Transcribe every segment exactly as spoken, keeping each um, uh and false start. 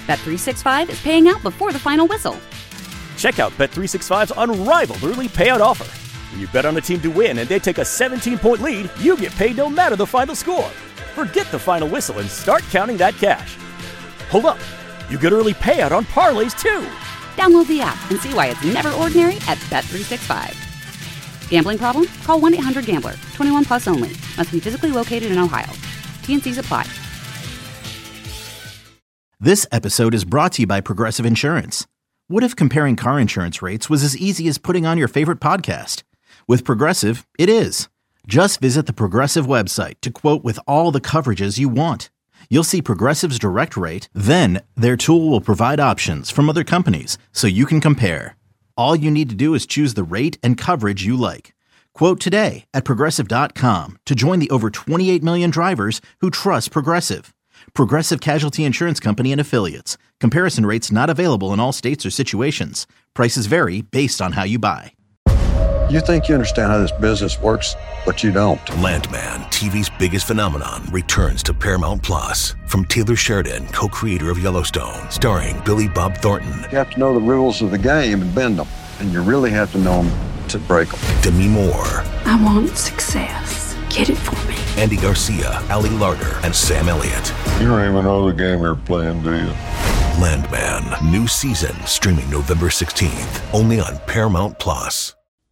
Bet three sixty-five is paying out before the final whistle. Check out Bet three sixty-five's unrivaled early payout offer. When you bet on a team to win and they take a seventeen-point lead, you get paid no matter the final score. Forget the final whistle and start counting that cash. Hold up. You get early payout on parlays, too. Download the app and see why it's never ordinary at Bet three sixty-five. Gambling problem? Call one eight hundred gambler. twenty-one plus only. Must be physically located in Ohio. T and C's apply. This episode is brought to you by Progressive Insurance. What if comparing car insurance rates was as easy as putting on your favorite podcast? With Progressive, it is. Just visit the Progressive website to quote with all the coverages you want. You'll see Progressive's direct rate, then their tool will provide options from other companies so you can compare. All you need to do is choose the rate and coverage you like. Quote today at Progressive dot com to join the over twenty-eight million drivers who trust Progressive. Progressive Casualty Insurance Company and Affiliates. Comparison rates not available in all states or situations. Prices vary based on how you buy. You think you understand how this business works, but you don't. Landman, T V's biggest phenomenon, returns to Paramount Plus. From Taylor Sheridan, co-creator of Yellowstone, starring Billy Bob Thornton. You have to know the rules of the game and bend them. And you really have to know them to break them. Demi Moore. I want success. Get it for me. Andy Garcia, Ali Larter, and Sam Elliott. You don't even know the game you're playing, do you? Landman, new season, streaming November sixteenth, only on Paramount Plus.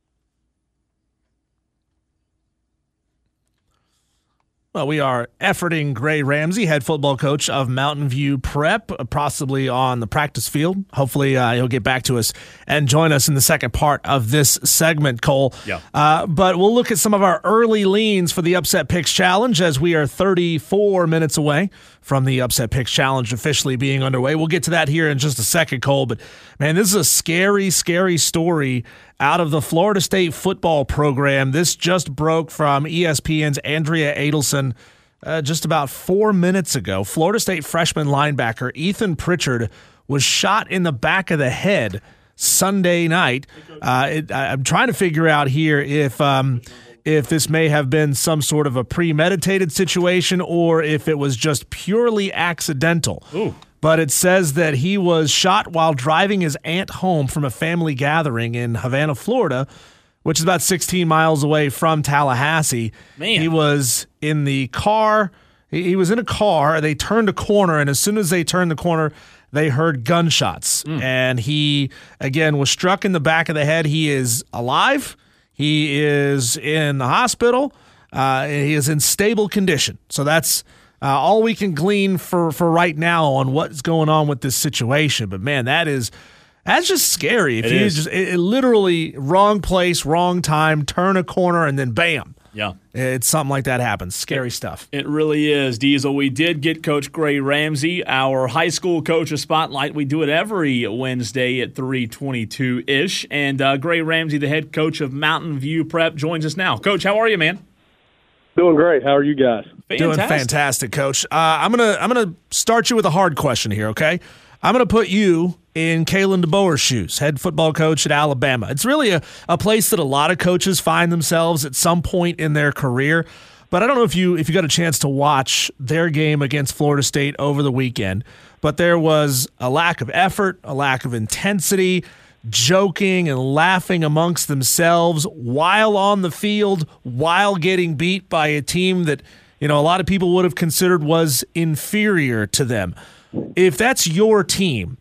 Well, we are efforting Gray Ramsey, head football coach of Mountain View Prep, possibly on the practice field. Hopefully uh, he'll get back to us and join us in the second part of this segment, Cole. Yeah. Uh, but we'll look at some of our early leans for the Upset Picks Challenge as we are thirty-four minutes away from the Upset Picks Challenge officially being underway. We'll get to that here in just a second, Cole. But, man, this is a scary, scary story out of the Florida State football program. This just broke from E S P N's Andrea Adelson uh, just about four minutes ago. Florida State freshman linebacker Ethan Pritchard was shot in the back of the head Sunday night. Uh, it, I, I'm trying to figure out here if um, if this may have been some sort of a premeditated situation or if it was just purely accidental. Ooh. But it says that he was shot while driving his aunt home from a family gathering in Havana, Florida, which is about sixteen miles away from Tallahassee. Man. He was in the car. He was in a car. They turned a corner, and as soon as they turned the corner, they heard gunshots. Mm. And he, again, was struck in the back of the head. He is alive. He is in the hospital. Uh, he is in stable condition. So that's Uh, all we can glean for, for right now on what's going on with this situation. But, man, that is that's just scary. If it you is. just it, it literally wrong place, wrong time, turn a corner, and then bam. Yeah. It's something like that happens. Scary stuff. It really is, Diesel. We did get Coach Gray Ramsey, our high school coach of Spotlight. We do it every Wednesday at three twenty-two-ish. And uh, Gray Ramsey, the head coach of Mountain View Prep, joins us now. Coach, how are you, man? Doing great. How are you guys? Fantastic. Doing fantastic, Coach. Uh, I'm gonna I'm gonna start you with a hard question here, okay? I'm gonna put you in Kalen DeBoer's shoes, head football coach at Alabama. It's really a, a place that a lot of coaches find themselves at some point in their career. But I don't know if you if you got a chance to watch their game against Florida State over the weekend. But there was a lack of effort, a lack of intensity, joking and laughing amongst themselves while on the field, while getting beat by a team that, you know, a lot of people would have considered was inferior to them. If that's your team,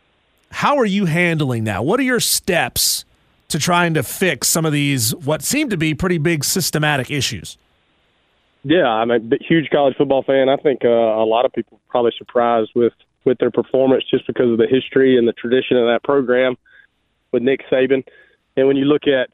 how are you handling that? What are your steps to trying to fix some of these, what seem to be pretty big systematic issues? Yeah, I'm a huge college football fan. I think uh, a lot of people are probably surprised with, with their performance just because of the history and the tradition of that program with Nick Saban. And when you look at,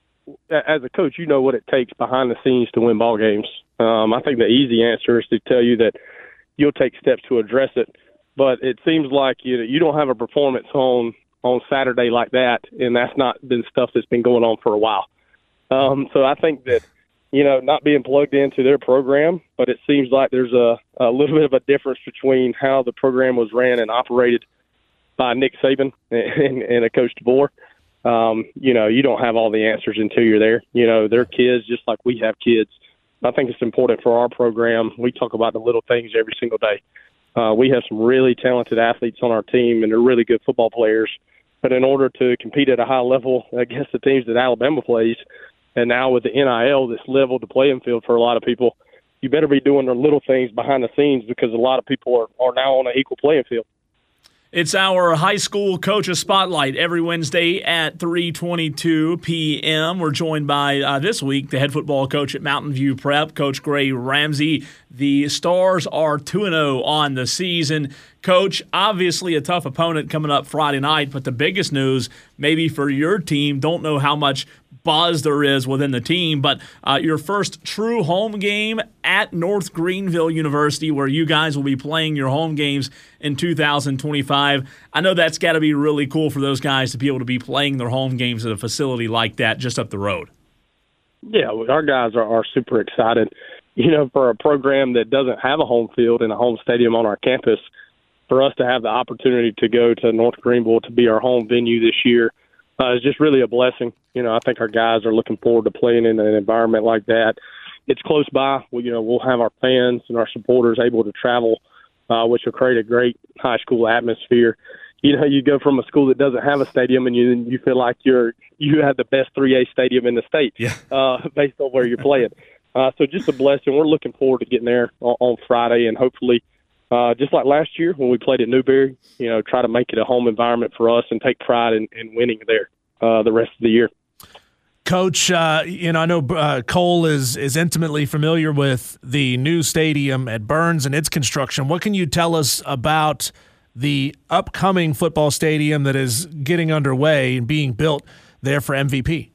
as a coach, you know what it takes behind the scenes to win ball games. Um, I think the easy answer is to tell you that you'll take steps to address it. But it seems like you you don't have a performance on, on Saturday like that, and that's not been stuff that's been going on for a while. Um, so I think that, you know, not being plugged into their program, but it seems like there's a, a little bit of a difference between how the program was ran and operated by Nick Saban and, and a Coach DeBoer. Um, you know, you don't have all the answers until you're there. You know, they're kids just like we have kids. I think it's important for our program. We talk about the little things every single day. Uh, we have some really talented athletes on our team, and they're really good football players. But in order to compete at a high level against the teams that Alabama plays, and now with the N I L that's leveled the playing field for a lot of people, you better be doing the little things behind the scenes because a lot of people are, are now on an equal playing field. It's our high school coaches spotlight every Wednesday at three twenty-two p.m. We're joined by, uh, this week, the head football coach at Mountain View Prep, Coach Gray Ramsey. The Stars are two and oh on the season. Coach, obviously a tough opponent coming up Friday night, but the biggest news maybe for your team, don't know how much buzz there is within the team, but uh, your first true home game at North Greenville University, where you guys will be playing your home games in two thousand twenty-five. I know that's got to be really cool for those guys to be able to be playing their home games at a facility like that just up the road. Yeah, our guys are, are super excited. You know, for a program that doesn't have a home field and a home stadium on our campus, for us to have the opportunity to go to North Greenville to be our home venue this year uh, is just really a blessing. You know, I think our guys are looking forward to playing in an environment like that. It's close by. We, you know, we'll have our fans and our supporters able to travel, uh, which will create a great high school atmosphere. You know, you go from a school that doesn't have a stadium and you you feel like you're you have the best three A stadium in the state, yeah. uh, based on where you're playing. Uh, so just a blessing. We're looking forward to getting there on, on Friday, and hopefully, uh, just like last year when we played at Newberry, you know, try to make it a home environment for us and take pride in, in winning there uh, the rest of the year. Coach, uh, you know, I know uh, Cole is is intimately familiar with the new stadium at Burns and its construction. What can you tell us about the upcoming football stadium that is getting underway and being built there for M V P?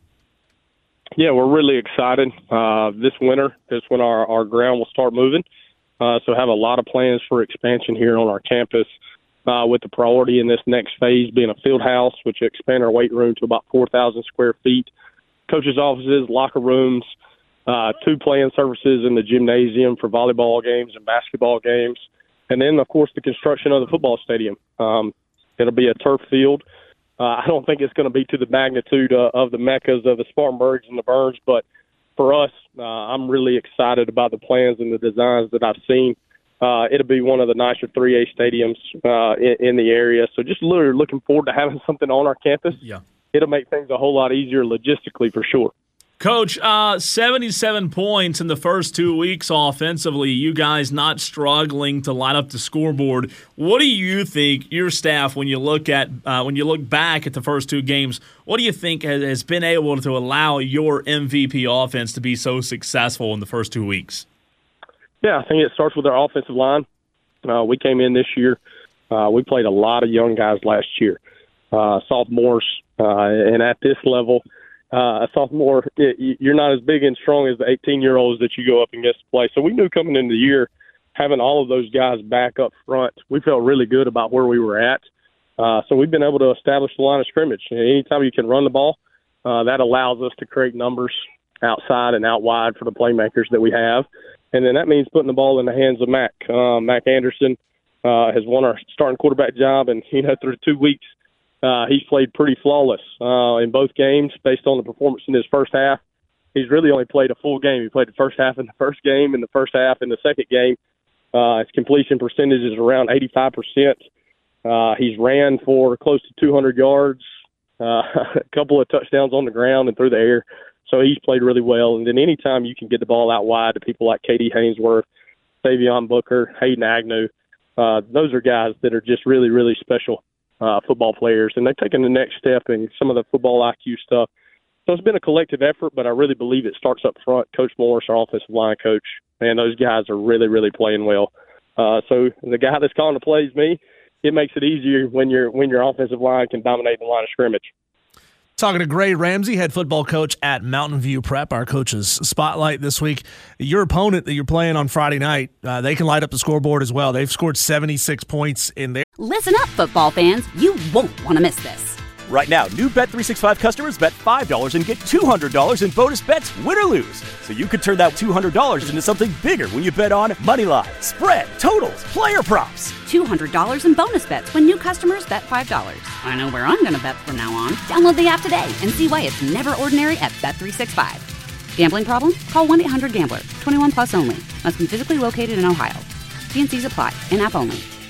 Yeah, we're really excited. Uh, this winter is when our, our ground will start moving. Uh, so have a lot of plans for expansion here on our campus, uh, with the priority in this next phase being a field house, which will expand our weight room to about four thousand square feet. Coaches' offices, locker rooms, uh, two playing surfaces in the gymnasium for volleyball games and basketball games. And then, of course, the construction of the football stadium. Um, it'll be a turf field. Uh, I don't think it's going to be to the magnitude uh, of the Meccas of the Spartanburgs and the Burns, but for us, uh, I'm really excited about the plans and the designs that I've seen. Uh, it'll be one of the nicer three A stadiums uh, in, in the area. So just literally looking forward to having something on our campus. Yeah. It'll make things a whole lot easier logistically for sure. Coach, uh, seventy-seven points in the first two weeks offensively. You guys not struggling to line up the scoreboard. What do you think your staff, when you look at uh, when you look back at the first two games, what do you think has, has been able to allow your M V P offense to be so successful in the first two weeks? Yeah, I think it starts with our offensive line. Uh, we came in this year. Uh, we played a lot of young guys last year, uh, sophomores, uh, and at this level. Uh, a sophomore, you're not as big and strong as the eighteen-year-olds that you go up against to play. So we knew coming into the year, having all of those guys back up front, we felt really good about where we were at. Uh, so we've been able to establish the line of scrimmage. Anytime you can run the ball, uh, that allows us to create numbers outside and out wide for the playmakers that we have. And then that means putting the ball in the hands of Mac. Uh, Mac Anderson uh, has won our starting quarterback job, and, you know, through two weeks, Uh, he's played pretty flawless uh, in both games based on the performance in his first half. He's really only played a full game. He played the first half in the first game and the first half in the second game. Uh, his completion percentage is around eighty-five percent. Uh, he's ran for close to two hundred yards, uh, a couple of touchdowns on the ground and through the air. So he's played really well. And then anytime you can get the ball out wide to people like Katie Hainsworth, Savion Booker, Hayden Agnew, uh, those are guys that are just really, really special. Uh, football players, and they're taking the next step in some of the football I Q stuff. So it's been a collective effort, but I really believe it starts up front. Coach Morris, our offensive line coach, man, those guys are really, really playing well. Uh, so the guy that's calling the plays, me, it makes it easier when your when your offensive line can dominate the line of scrimmage. Talking to Gray Ramsey, head football coach at Mountain View Prep, our coach's spotlight this week. Your opponent that you're playing on Friday night, uh, they can light up the scoreboard as well. They've scored seventy-six points in there. Listen up, football fans. You won't want to miss this. Right now, new Bet three sixty-five customers bet five dollars and get two hundred dollars in bonus bets, win or lose. So you could turn that two hundred dollars into something bigger when you bet on money line, spread, totals, player props. two hundred dollars in bonus bets when new customers bet five dollars. I know where I'm going to bet from now on. Download the app today and see why it's never ordinary at Bet three sixty-five. Gambling problem? Call one eight hundred gambler. twenty-one plus only. Must be physically located in Ohio. T and C's apply. In-app only.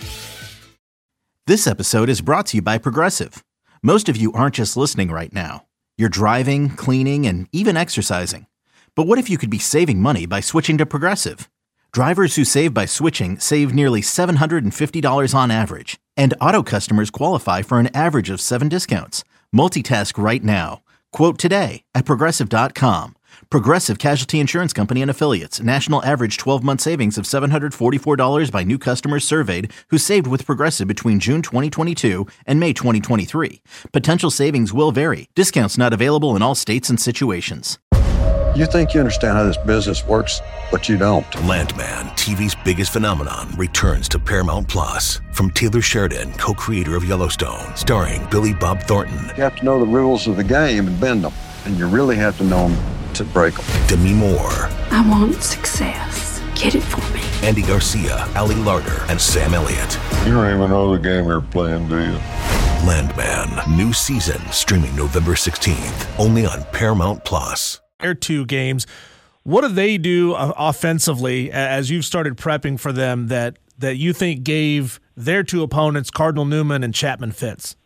This episode is brought to you by Progressive. Most of you aren't just listening right now. You're driving, cleaning, and even exercising. But what if you could be saving money by switching to Progressive? Drivers who save by switching save nearly seven hundred fifty dollars on average. And auto customers qualify for an average of seven discounts. Multitask right now. Quote today at Progressive dot com. Progressive Casualty Insurance Company and Affiliates. National average twelve-month savings of seven hundred forty-four dollars by new customers surveyed who saved with Progressive between June twenty twenty-two and May twenty twenty-three. Potential savings will vary. Discounts not available in all states and situations. You think you understand how this business works, but you don't. Landman, T V's biggest phenomenon, returns to Paramount Plus. From Taylor Sheridan, co-creator of Yellowstone, starring Billy Bob Thornton. You have to know the rules of the game and bend them, and you really have to know them to break them. Demi Moore. I want success. Get it for me. Andy Garcia, Ali Larter, and Sam Elliott. You don't even know the game you're playing, do you? Landman, new season, streaming November sixteenth, only on Paramount Plus. Their two games, what do they do uh, offensively as you've started prepping for them that that you think gave their two opponents, Cardinal Newman and Chapman Fitz?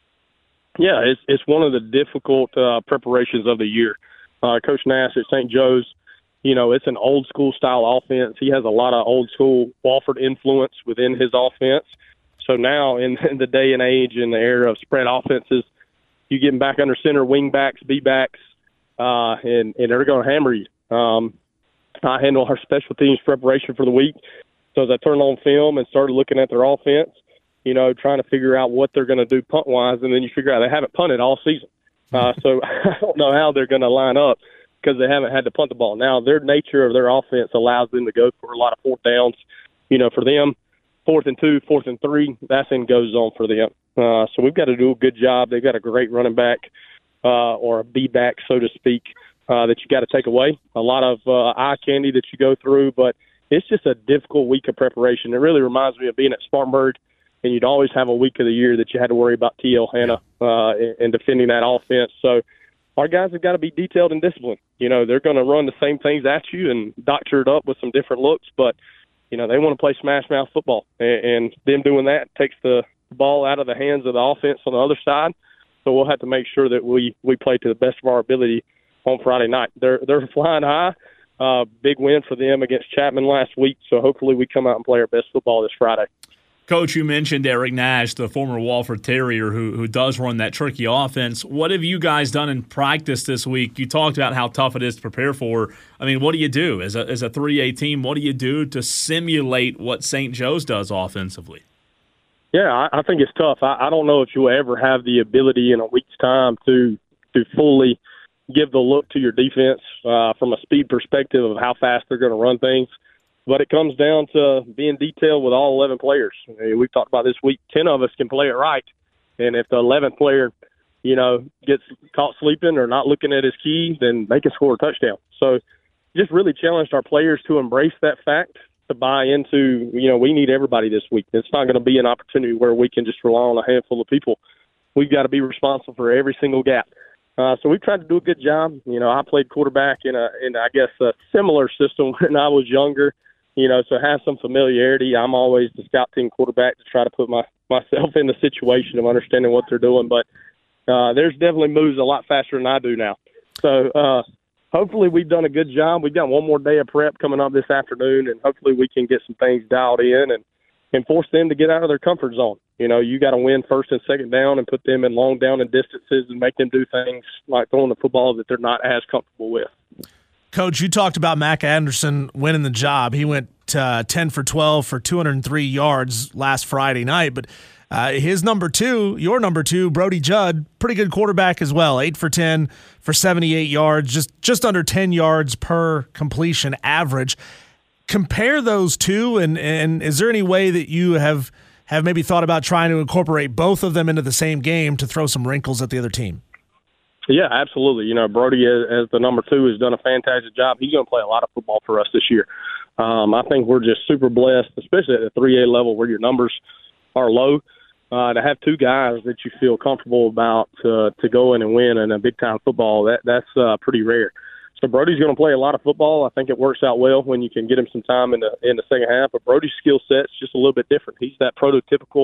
Yeah, it's it's one of the difficult uh, preparations of the year. Uh, Coach Nash at Saint Joe's, you know, it's an old school style offense. He has a lot of old school Wofford influence within his offense. So now in, in the day and age, in the era of spread offenses, you get him back under center, wing backs, B backs, uh, and, and they're going to hammer you. Um, I handle our special teams preparation for the week. So as I turned on film and started looking at their offense, you know, trying to figure out what they're going to do punt-wise, and then you figure out they haven't punted all season. Uh, so I don't know how they're going to line up because they haven't had to punt the ball. Now, their nature of their offense allows them to go for a lot of fourth downs. You know, for them, fourth and two, fourth and three, that's in go zone for them. Uh, so we've got to do a good job. They've got a great running back uh, or a B-back, so to speak, uh, that you got to take away. A lot of uh, eye candy that you go through, but it's just a difficult week of preparation. It really reminds me of being at Spartanburg, and you'd always have a week of the year that you had to worry about T L Hanna uh, and defending that offense. So our guys have got to be detailed and disciplined. You know, they're going to run the same things at you and doctor it up with some different looks, but, you know, they want to play smash mouth football. And, and them doing that takes the ball out of the hands of the offense on the other side. So we'll have to make sure that we, we play to the best of our ability on Friday night. They're, they're flying high. Uh, big win for them against Chapman last week. So hopefully we come out and play our best football this Friday. Coach, you mentioned Eric Nash, the former Wofford Terrier, who who does run that tricky offense. What have you guys done in practice this week? You talked about how tough it is to prepare for. I mean, what do you do as a as a three A team? What do you do to simulate what Saint Joe's does offensively? Yeah, I, I think it's tough. I, I don't know if you'll ever have the ability in a week's time to to fully give the look to your defense uh, from a speed perspective of how fast they're going to run things. But it comes down to being detailed with all eleven players. I mean, we've talked about this week, ten of us can play it right. And if the eleventh player, you know, gets caught sleeping or not looking at his key, then they can score a touchdown. So just really challenged our players to embrace that fact, to buy into, you know, we need everybody this week. It's not going to be an opportunity where we can just rely on a handful of people. We've got to be responsible for every single gap. Uh, so we've tried to do a good job. You know, I played quarterback in a, in I guess, a similar system when I was younger. You know, so have some familiarity. I'm always the scout team quarterback to try to put my myself in the situation of understanding what they're doing. But uh, there's definitely moves a lot faster than I do now. So uh, hopefully we've done a good job. We've got one more day of prep coming up this afternoon, and hopefully we can get some things dialed in and, and force them to get out of their comfort zone. You know, you got to win first and second down and put them in long down and distances and make them do things like throwing the football that they're not as comfortable with. Coach, you talked about Mac Anderson winning the job. He went uh, ten for twelve for two hundred three yards last Friday night, but uh, his number two, your number two, Brody Judd, pretty good quarterback as well, eight for ten for seventy-eight yards, just, just under ten yards per completion average. Compare those two, and, and is there any way that you have, have maybe thought about trying to incorporate both of them into the same game to throw some wrinkles at the other team? Yeah, absolutely. You know, Brody, as, as the number two, has done a fantastic job. He's going to play a lot of football for us this year. Um, I think we're just super blessed, especially at the three A level where your numbers are low, uh, to have two guys that you feel comfortable about uh, to go in and win in a big-time football. That That's uh, pretty rare. So Brody's going to play a lot of football. I think it works out well when you can get him some time in the in the second half. But Brody's skill set's just a little bit different. He's that prototypical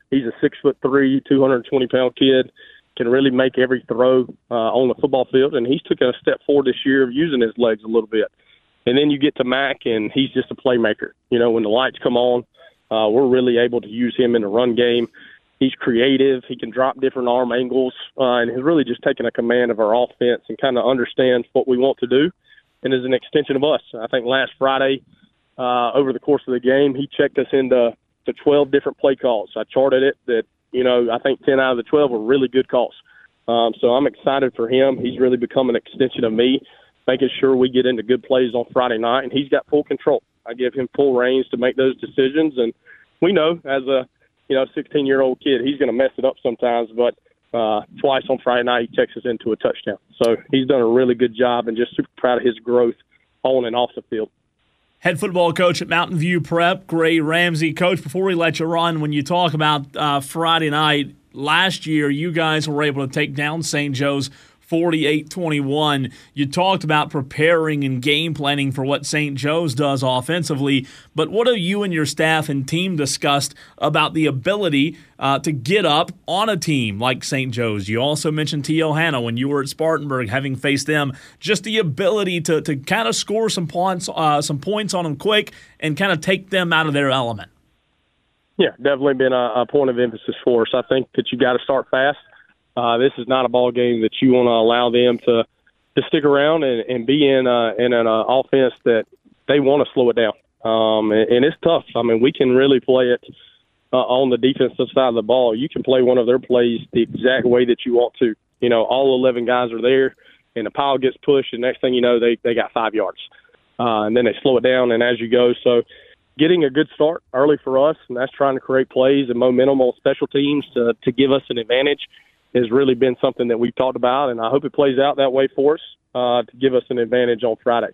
He's a six foot three, two hundred twenty pound kid, can really make every throw uh, on the football field, and he's taken a step forward this year of using his legs a little bit. And then you get to Mac, and he's just a playmaker. You know, when the lights come on, uh, we're really able to use him in the run game. He's creative. He can drop different arm angles, uh, and he's really just taken a command of our offense and kind of understands what we want to do and is an extension of us. I think last Friday, uh, over the course of the game, he checked us into to twelve different play calls. I charted it that, you know, I think ten out of the twelve were really good calls. Um, so I'm excited for him. He's really become an extension of me, making sure we get into good plays on Friday night, and he's got full control. I give him full reins to make those decisions, and we know as a you know sixteen-year-old kid, he's going to mess it up sometimes, but uh, twice on Friday night he checks us into a touchdown. So he's done a really good job, and just super proud of his growth on and off the field. Head football coach at Mountain View Prep, Gray Ramsey. Coach, before we let you run, when you talk about uh, Friday night, last year you guys were able to take down Saint Joe's forty-eight twenty-one. You talked about preparing and game planning for what Saint Joe's does offensively, but what have you and your staff and team discussed about the ability uh, to get up on a team like Saint Joe's? You also mentioned T. O. Hanna when you were at Spartanburg, having faced them, just the ability to to kind of score some points, uh, some points on them quick and kind of take them out of their element. Yeah, definitely been a, a point of emphasis for us. I think that you got to start fast. Uh, this is not a ball game that you want to allow them to, to stick around and, and be in, uh, in an uh, offense that they want to slow it down. Um, and, and it's tough. I mean, we can really play it uh, on the defensive side of the ball. You can play one of their plays the exact way that you want to. You know, all eleven guys are there, and the pile gets pushed, and next thing you know, they, they got five yards. Uh, and then they slow it down, and as you go. So getting a good start early for us, and that's trying to create plays and momentum on special teams to, to give us an advantage, has really been something that we've talked about, and I hope it plays out that way for us uh, to give us an advantage on Friday.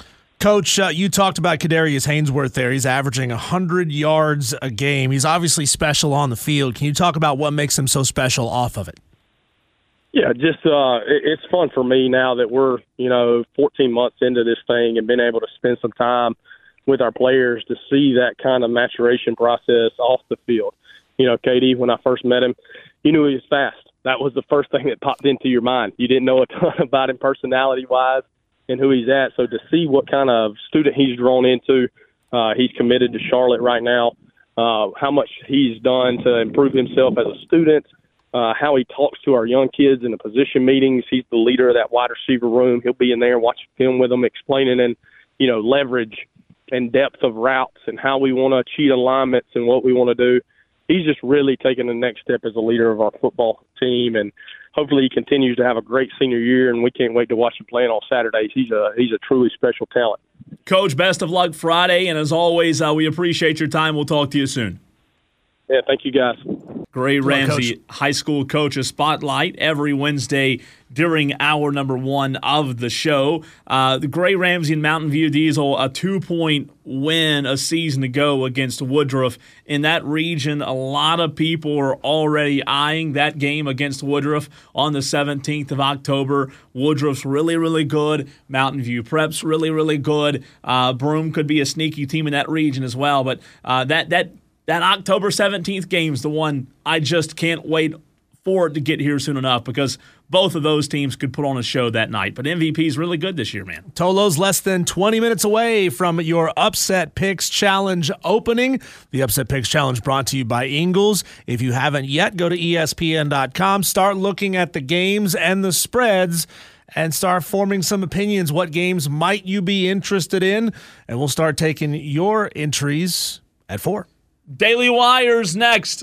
Coach, uh, you talked about Kadarius Haynesworth there. He's averaging one hundred yards a game. He's obviously special on the field. Can you talk about what makes him so special off of it? Yeah, just uh, it, it's fun for me now that we're, you know, fourteen months into this thing and been able to spend some time with our players to see that kind of maturation process off the field. You know, K D, when I first met him, you knew he was fast. That was the first thing that popped into your mind. You didn't know a ton about him personality-wise and who he's at. So to see what kind of student he's grown into, uh, he's committed to Charlotte right now, uh, how much he's done to improve himself as a student, uh, how he talks to our young kids in the position meetings. He's the leader of that wide receiver room. He'll be in there watching film with them, explaining and, you know, leverage and depth of routes and how we want to cheat alignments and what we want to do. He's just really taking the next step as a leader of our football team, and hopefully he continues to have a great senior year, and we can't wait to watch him playing on Saturdays. He's a he's a truly special talent. Coach, best of luck Friday, and as always, uh, we appreciate your time. We'll talk to you soon. Yeah, thank you, guys. Gray Ramsey, high school coaches spotlight every Wednesday during hour number one of the show. Uh, the Gray Ramsey and Mountain View Diesel, a two-point win a season ago against Woodruff. In that region, a lot of people are already eyeing that game against Woodruff on the seventeenth of October. Woodruff's really, really good. Mountain View Prep's really, really good. Uh, Broome could be a sneaky team in that region as well. But uh, that that That October seventeenth game is the one I just can't wait for it to get here soon enough, because both of those teams could put on a show that night. But M V P is really good this year, man. Tolo's less than twenty minutes away from your Upset Picks Challenge opening. The Upset Picks Challenge brought to you by Ingles. If you haven't yet, go to E S P N dot com. Start looking at the games and the spreads and start forming some opinions. What games might you be interested in? And we'll start taking your entries at four. Daily Wires next.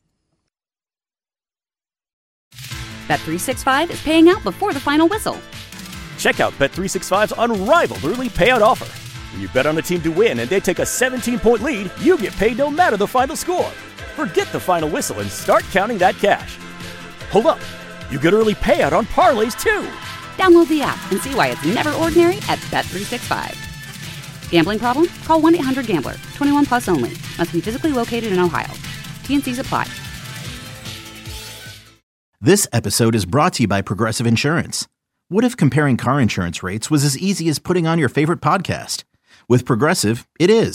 Bet three sixty-five is paying out before the final whistle. Check out Bet three sixty-five's unrivaled early payout offer. When you bet on a team to win and they take a seventeen-point lead, you get paid no matter the final score. Forget the final whistle and start counting that cash. Hold up. You get early payout on parlays, too. Download the app and see why it's never ordinary at Bet three sixty-five. Gambling problem? Call one eight hundred gambler. twenty-one plus only. Must be physically located in Ohio. T N Cs apply. This episode is brought to you by Progressive Insurance. What if comparing car insurance rates was as easy as putting on your favorite podcast? With Progressive, it is.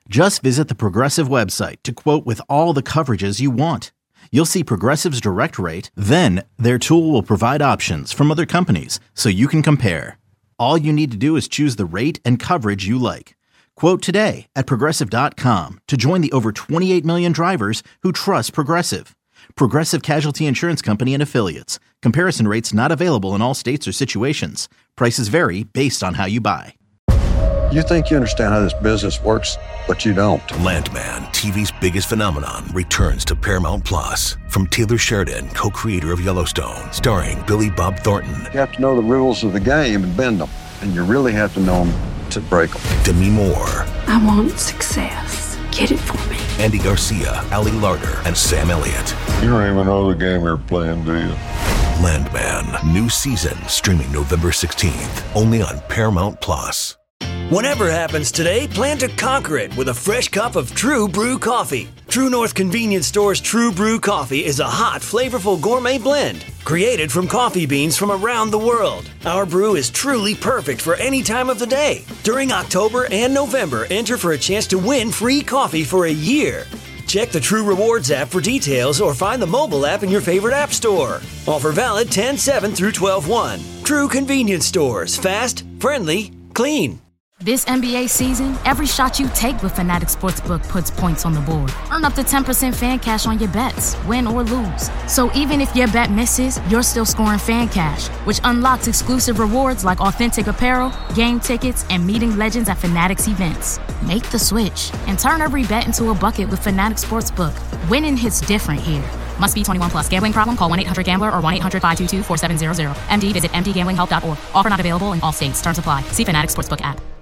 Just visit the Progressive website to quote with all the coverages you want. You'll see Progressive's Direct Rate, then their tool will provide options from other companies so you can compare. All you need to do is choose the rate and coverage you like. Quote today at Progressive dot com to join the over twenty-eight million drivers who trust Progressive. Progressive Casualty Insurance Company and Affiliates. Comparison rates not available in all states or situations. Prices vary based on how you buy. You think you understand how this business works, but you don't. Landman, T V's biggest phenomenon, returns to Paramount Plus. From Taylor Sheridan, co-creator of Yellowstone, starring Billy Bob Thornton. You have to know the rules of the game and bend them, and you really have to know them to break them. Demi Moore. I want success. Get it for me. Andy Garcia, Ali Larter, and Sam Elliott. You don't even know the game you're playing, do you? Landman, new season, streaming November sixteenth, only on Paramount Plus. Whatever happens today, plan to conquer it with a fresh cup of True Brew coffee. True North Convenience Store's True Brew coffee is a hot, flavorful gourmet blend created from coffee beans from around the world. Our brew is truly perfect for any time of the day. During October and November, enter for a chance to win free coffee for a year. Check the True Rewards app for details or find the mobile app in your favorite app store. Offer valid ten seven through twelve one. True Convenience Stores. Fast, friendly, clean. This N B A season, every shot you take with Fanatic Sportsbook puts points on the board. Earn up to ten percent fan cash on your bets, win or lose. So even if your bet misses, you're still scoring fan cash, which unlocks exclusive rewards like authentic apparel, game tickets, and meeting legends at Fanatic's events. Make the switch and turn every bet into a bucket with Fanatic Sportsbook. Winning hits different here. Must be twenty-one plus. Gambling problem? Call one eight hundred gambler or one eight hundred five two two four seven zero zero. M D visit m d gambling help dot org. Offer not available in all states. Terms apply. See Fanatic Sportsbook app.